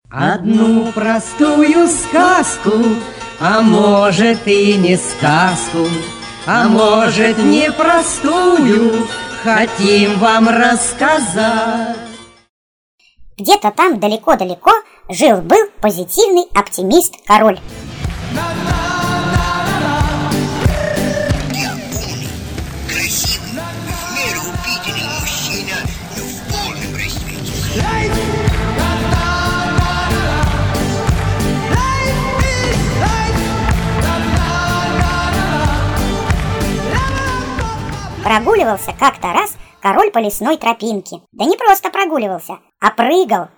Одну простую сказку, а может и не сказку, а может непростую, хотим вам рассказать. Где-то там далеко-далеко жил-был позитивный оптимист-король. Красивый, в меру убедительный мужчина, но в полном расцвете. Прогуливался как-то раз король по лесной тропинке. Да не просто прогуливался, а прыгал.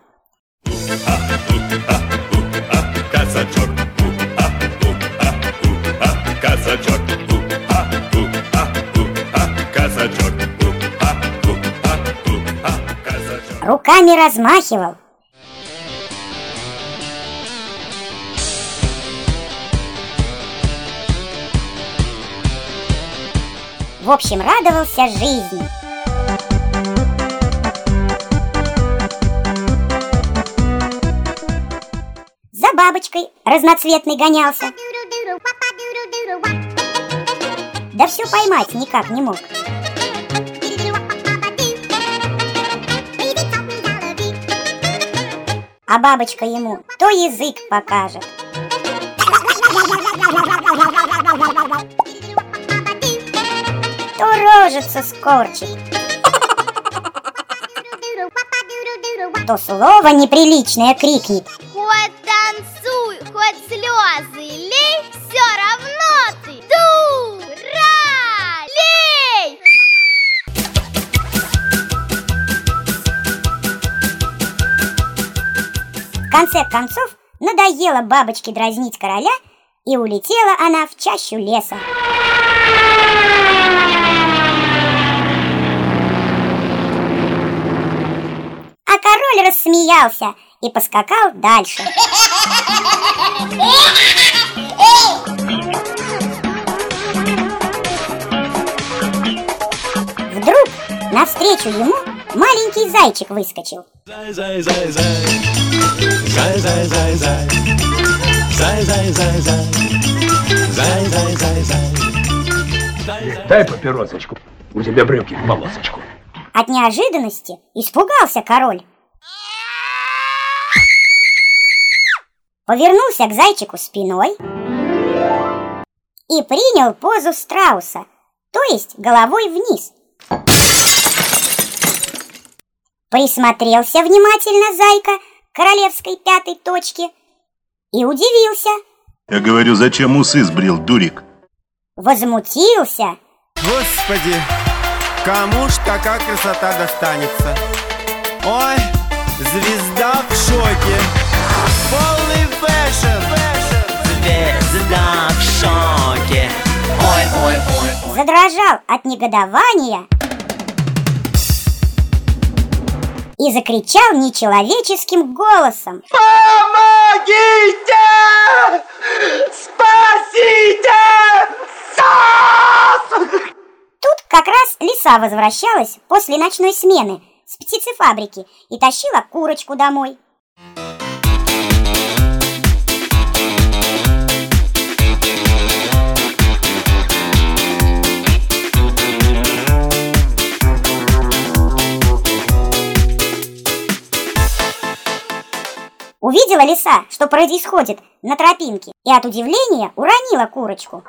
Казачок, казачок, казачок, казачок. Руками размахивал. В общем, радовался жизни. За бабочкой разноцветной гонялся. Да все поймать никак не мог. А бабочка ему то язык покажет, то рожицу скорчит, то слово неприличное крикнет. Хоть танцуй, хоть слезы лей, все равно ты дуралей! В конце концов, надоело бабочке дразнить короля, и улетела она в чащу леса. А король рассмеялся и поскакал дальше. Вдруг навстречу ему маленький зайчик выскочил. Зай, зай, зай, зай, зай, зай, зай, зай, зай, зай, зай, зай, зай, зай, зай, зай. Дай папиросочку, у тебя брюки в полосочку. От неожиданности испугался король. Повернулся к зайчику спиной и принял позу страуса, то есть головой вниз. Присмотрелся внимательно зайка к королевской пятой точке и удивился. Я говорю, зачем усы сбрил, дурик? Возмутился. Господи, кому ж такая красота достанется? Ой, звезда в шоке. Полный фэшн. Звезда в шоке. Ой, ой, ой. Задрожал от негодования и закричал нечеловеческим голосом. Помогите! Спасите! Тут как раз лиса возвращалась после ночной смены с птицефабрики и тащила курочку домой. Увидела лиса, что происходит на тропинке, и от удивления уронила курочку.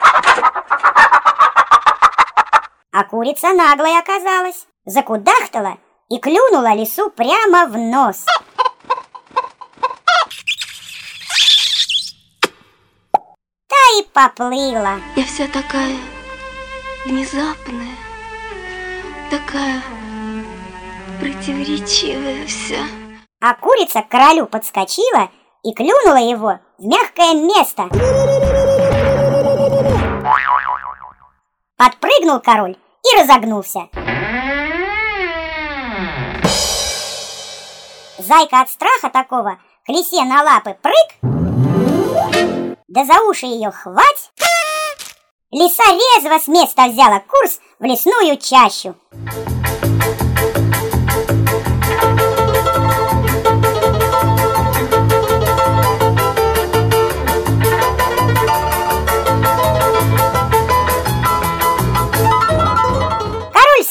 А курица наглая оказалась, закудахтала и клюнула лису прямо в нос. Та и поплыла. Я вся такая внезапная, такая противоречивая вся. А курица к королю подскочила и клюнула его в мягкое место. Подпрыгнул король и разогнулся. Зайка от страха такого к лисе на лапы прыг, да за уши ее хвать. Лиса резво с места взяла курс в лесную чащу.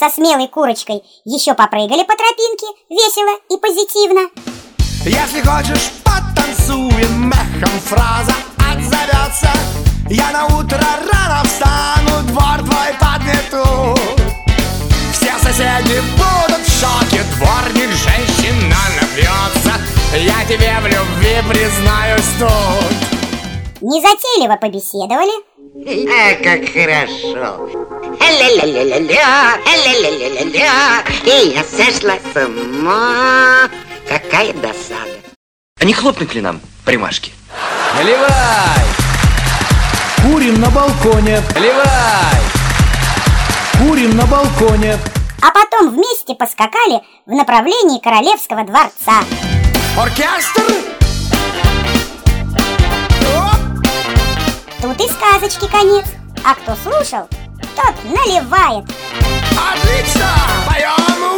со смелой курочкой еще попрыгали по тропинке весело и позитивно. Если хочешь, потанцуем, мехом фраза отзовется. Я на утро рано встану, двор твой подмету. Все соседи будут в шоке, дворник женщина напьется. Я тебе в любви признаюсь тут. Незатейливо побеседовали. Как хорошо. Ля-ля-ля-ля-ля, ля-ля-ля-ля-ля. И я сошла с ума. Какая досада. А не хлопнуть ли нам примашки? Наливай! Курим на балконе. Наливай! Курим на балконе. А потом вместе поскакали в направлении королевского дворца. Оркестр! Тут и сказочки конец. А кто слушал, тот наливает. Отлично! Поем!